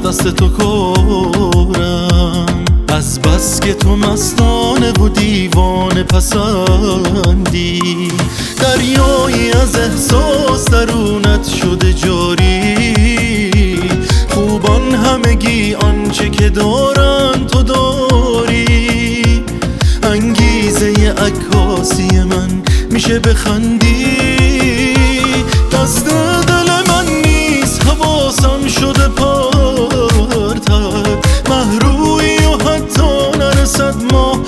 دست تو کورم، از بس که تو مستانه و دیوانه پسندی. دریایی از احساس درونت شده جاری، خوبان همگی آنچه که دارن تو داری. انگیزه عکاسی من میشه بخندی، دست دل من نیست حواسم شده پرتر. محروی و حتی نرسد ما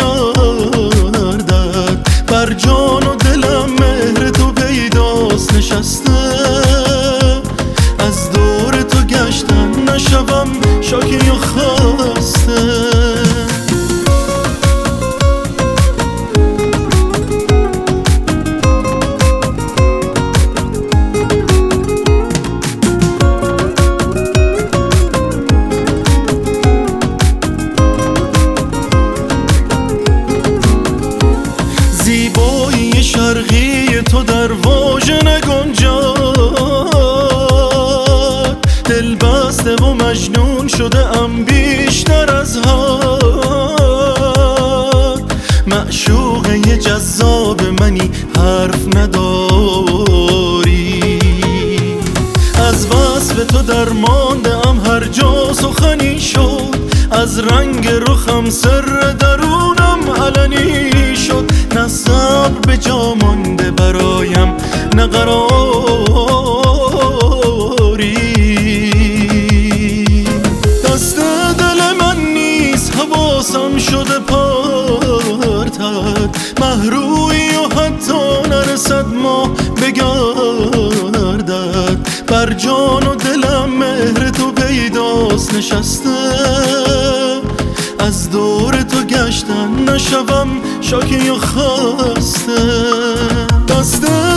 بگردد، بر جان و دلم مهر تو پیداست نشسته. از دور تو گشتن نشوم شاکی و خسته. زیبایی شرقی تو در واژه نگنجد، دل بسته و مجنون شده ام بیشتر از حد. معشوقه جذاب منی حرف نداری، از وصف تو درمانده ام هر جا سخنی شد. از رنگ رخم سر درونم علنی شد، نه صبر به جا مانده برایم نه قراری. دست دل من نیست حواسم شده پرتر. محروی و حتی نرسد ما بگردد، بر جان و دلم مهر تو پیداست نشسته. از دور تو گشتن نشوم شاکی و خسته. دست